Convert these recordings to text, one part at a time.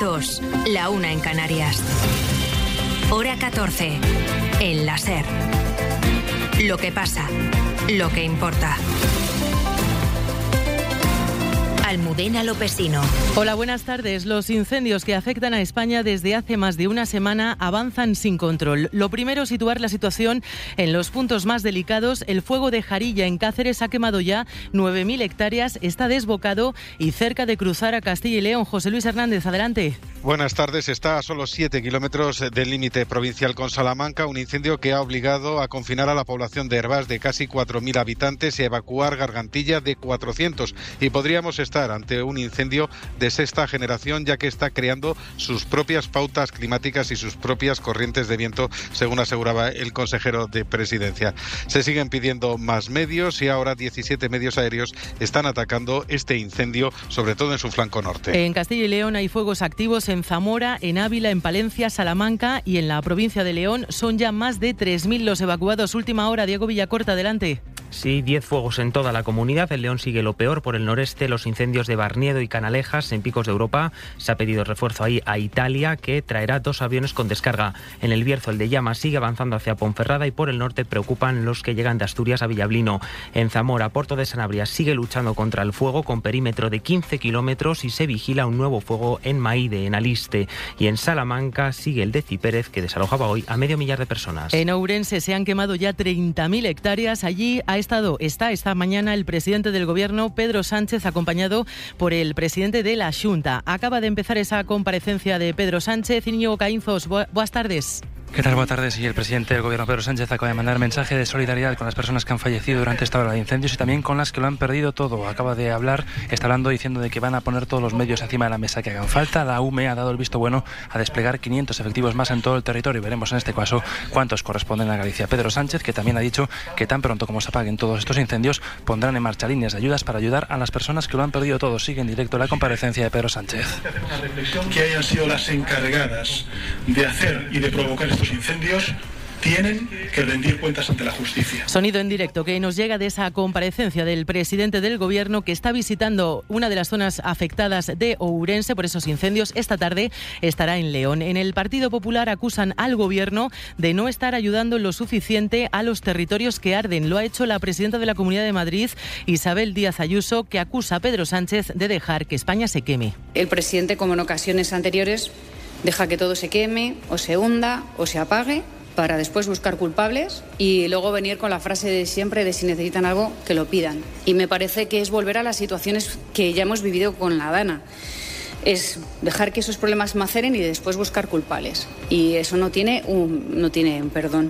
2, la 1 en Canarias. Hora 14, en la SER. Lo que pasa, lo que importa. Almudena Lopesino. Hola, buenas tardes. Los incendios que afectan a España desde hace más de una semana avanzan sin control. Lo primero, situar la situación en los puntos más delicados. El fuego de Jarilla, en Cáceres, ha quemado ya 9.000 hectáreas, está desbocado y cerca de cruzar a Castilla y León. José Luis Hernández, adelante. Buenas tardes. Está a solo 7 kilómetros del límite provincial con Salamanca, un incendio que ha obligado a confinar a la población de Hervás de casi 4.000 habitantes y a evacuar Gargantilla de 400. Y podríamos estar ante un incendio de sexta generación, ya que está creando sus propias pautas climáticas y sus propias corrientes de viento, según aseguraba el consejero de Presidencia. Se siguen pidiendo más medios y ahora 17 medios aéreos están atacando este incendio, sobre todo en su flanco norte. En Castilla y León hay fuegos activos en Zamora, en Ávila, en Palencia, Salamanca y en la provincia de León. Son ya más de 3.000 los evacuados. Última hora, Diego Villacorta, adelante. Sí, 10 fuegos en toda la comunidad. El León sigue lo peor por el noreste. Los incendios de Barniedo y Canalejas, en Picos de Europa. Se ha pedido refuerzo ahí a Italia, que traerá 2 aviones con descarga. En el Bierzo, el de Llamas sigue avanzando hacia Ponferrada y por el norte preocupan los que llegan de Asturias a Villablino. En Zamora, Porto de Sanabria sigue luchando contra el fuego con perímetro de 15 kilómetros y se vigila un nuevo fuego en Maide, en Aliste. Y en Salamanca sigue el de Cipérez, que desalojaba hoy a 500.000 de personas. En Ourense se han quemado ya 30.000 hectáreas. Allí está esta mañana el presidente del Gobierno, Pedro Sánchez, acompañado por el presidente de la Xunta. Acaba de empezar esa comparecencia de Pedro Sánchez. Íñigo Caínzos, buenas tardes. ¿Qué tal? Buenas tardes. Y el presidente del Gobierno, Pedro Sánchez, acaba de mandar mensaje de solidaridad con las personas que han fallecido durante esta ola de incendios y también con las que lo han perdido todo. Acaba de hablar, está hablando diciendo de que van a poner todos los medios encima de la mesa que hagan falta. La UME ha dado el visto bueno a desplegar 500 efectivos más en todo el territorio y veremos en este caso cuántos corresponden a Galicia. Pedro Sánchez, que también ha dicho que tan pronto como se apaguen todos estos incendios, pondrán en marcha líneas de ayudas para ayudar a las personas que lo han perdido todo. Sigue en directo la comparecencia de Pedro Sánchez. Que hayan sido las encargadas de hacer y de provocar estos incendios tienen que rendir cuentas ante la justicia. Sonido en directo que nos llega de esa comparecencia del presidente del Gobierno, que está visitando una de las zonas afectadas de Ourense por esos incendios. Esta tarde estará en León. En el Partido Popular acusan al Gobierno de no estar ayudando lo suficiente a los territorios que arden. Lo ha hecho la presidenta de la Comunidad de Madrid, Isabel Díaz Ayuso, que acusa a Pedro Sánchez de dejar que España se queme. El presidente, como en ocasiones anteriores, deja que todo se queme, o se hunda, o se apague, para después buscar culpables y luego venir con la frase de siempre de si necesitan algo, que lo pidan. Y me parece que es volver a las situaciones que ya hemos vivido con la Dana. Es dejar que esos problemas maceren y después buscar culpables. Y eso no tiene perdón.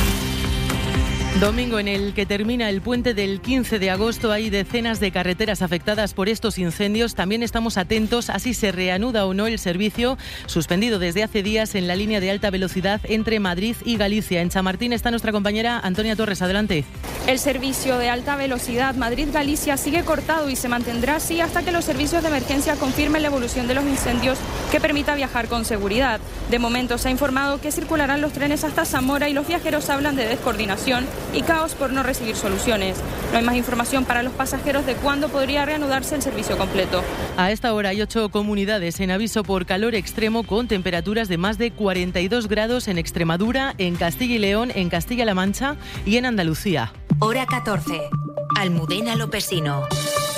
Domingo en el que termina el puente del 15 de agosto. Hay decenas de carreteras afectadas por estos incendios. También estamos atentos a si se reanuda o no el servicio suspendido desde hace días en la línea de alta velocidad entre Madrid y Galicia. En Chamartín está nuestra compañera Antonia Torres. Adelante. El servicio de alta velocidad Madrid-Galicia sigue cortado y se mantendrá así hasta que los servicios de emergencia confirmen la evolución de los incendios que permita viajar con seguridad. De momento se ha informado que circularán los trenes hasta Zamora y los viajeros hablan de descoordinación y caos por no recibir soluciones. No hay más información para los pasajeros de cuándo podría reanudarse el servicio completo. A esta hora hay 8 comunidades en aviso por calor extremo con temperaturas de más de 42 grados en Extremadura, en Castilla y León, en Castilla-La Mancha y en Andalucía. Hora 14. Almudena Lopesino.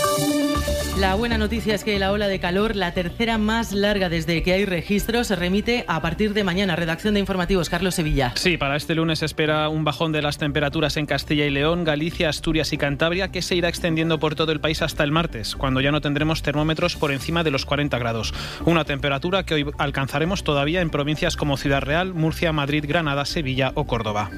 La buena noticia es que la ola de calor, la tercera más larga desde que hay registros, se remite a partir de mañana. Redacción de informativos, Carlos Sevilla. Sí, para este lunes se espera un bajón de las temperaturas en Castilla y León, Galicia, Asturias y Cantabria, que se irá extendiendo por todo el país hasta el martes, cuando ya no tendremos termómetros por encima de los 40 grados. Una temperatura que hoy alcanzaremos todavía en provincias como Ciudad Real, Murcia, Madrid, Granada, Sevilla o Córdoba.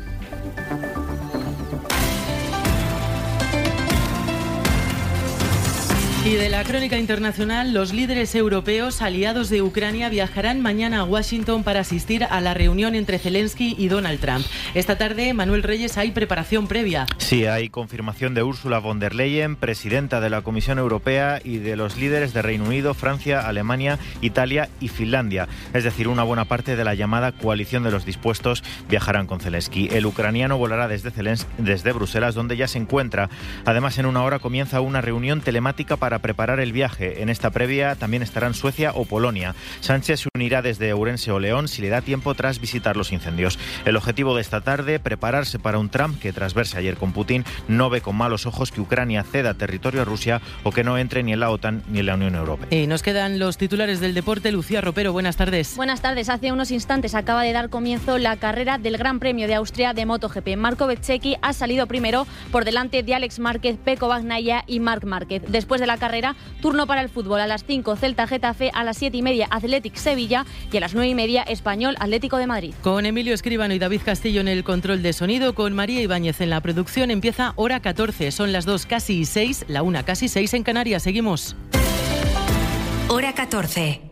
Y de la crónica internacional, los líderes europeos aliados de Ucrania viajarán mañana a Washington para asistir a la reunión entre Zelensky y Donald Trump. Esta tarde, Manuel Reyes, hay preparación previa. Sí, hay confirmación de Ursula von der Leyen, presidenta de la Comisión Europea, y de los líderes de Reino Unido, Francia, Alemania, Italia y Finlandia. Es decir, una buena parte de la llamada coalición de los dispuestos viajarán con Zelensky. El ucraniano volará desde Bruselas, donde ya se encuentra. Además, en una hora comienza una reunión telemática para para preparar el viaje. En esta previa también estarán Suecia o Polonia. Sánchez se unirá desde Ourense o León si le da tiempo tras visitar los incendios. El objetivo de esta tarde, prepararse para un Trump que tras verse ayer con Putin no ve con malos ojos que Ucrania ceda territorio a Rusia o que no entre ni en la OTAN ni en la Unión Europea. Y nos quedan los titulares del deporte. Lucía Ropero, buenas tardes. Buenas tardes. Hace unos instantes acaba de dar comienzo la carrera del Gran Premio de Austria de MotoGP. Marco Bezzecchi ha salido primero por delante de Alex Márquez, Pecco Bagnaia y Marc Márquez. Después de la carrera, turno para el fútbol. A las 5, Celta Getafe, a las 7:30, Athletic Sevilla y a las 9:30, Español Atlético de Madrid. Con Emilio Escribano y David Castillo en el control de sonido, con María Ibáñez en la producción, empieza Hora 14. Son las 2 casi 6, la 1 casi 6 en Canarias. Seguimos. Hora 14.